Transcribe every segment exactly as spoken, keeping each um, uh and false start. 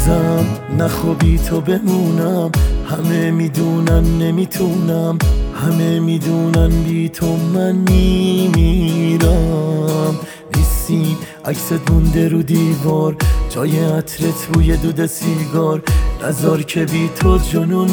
بازم نخوابی تو بمونم، همه میدونن نمیتونم، همه میدونن بی تو من میمیرم. نیستی عکست مونده رو دیوار، جای عطرت روی دود سیگار، نذار که بی تو جنون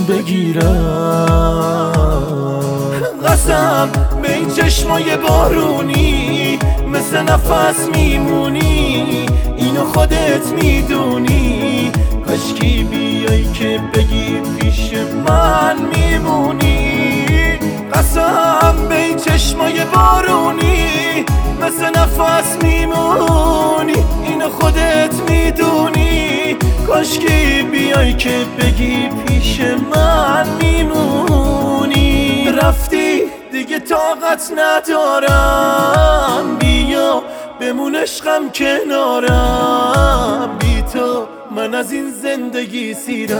بگیرم. قسم به این چشمای بارونی، مثل نفس میمونی، اینو خودت میدونی، کاشکی بیایی که بگی پیش من میمونی. قسم به این چشمای بارونی، مثل نفس میمونی، اینو خودت میدونی، کاشکی بیایی که بگی پیش من میمونی. رفتی دیگه طاقت ندارم، بیا بمون عشقم کنارم، بی تو من از این زندگی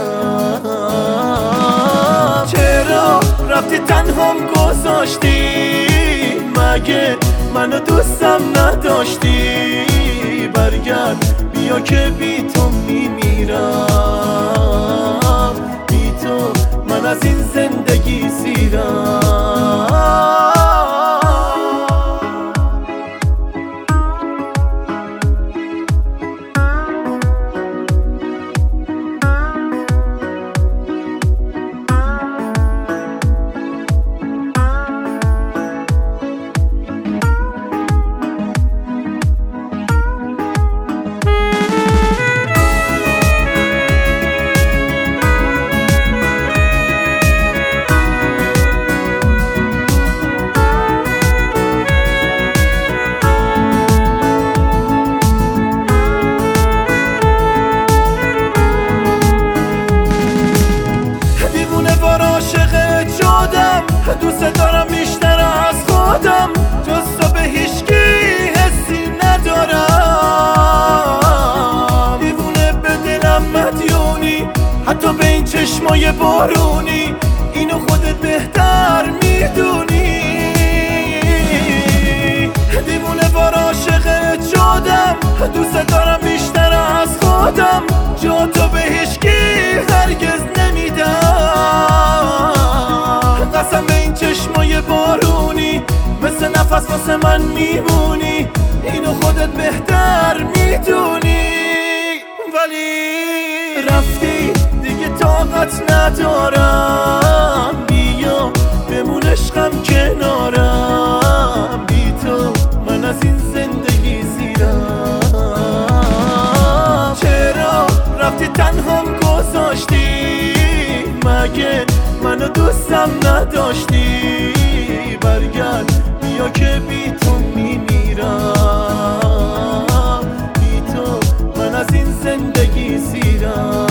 سیرم. چرا رفتی تنهام گذاشتی، مگه منو دوستم نداشتی؟ برگرد بیا که بی تو میمیرم، بی تو من از این زندگی سیرم. دوست دارم بیشتر از خودم، جز تو به هیچکی حسی ندارم. دیوونه به دلم مدیونی، حتی به این چشمای بارونی، اینو خودت بهتر میدونی. دیوونه وار عاشقت شدم، دوست دارم بیشتر از خودم، جا تو به هیچکی هرگز نمیدم. قسم به این چشمای بارونی، مثل نفس واسه من میمونی، اینو خودت بهتر میدونی. ولی رفتی دیگه طاقت ندارم، بیا بمون عشقم کنارم، بی تو من از این زندگی سیرم. چرا رفتی تنهام گذاشتی، مگه منو دوستم نداشتی؟ برگرد بیا که بی تو میمیرم، بی تو من از این زندگی سیرم.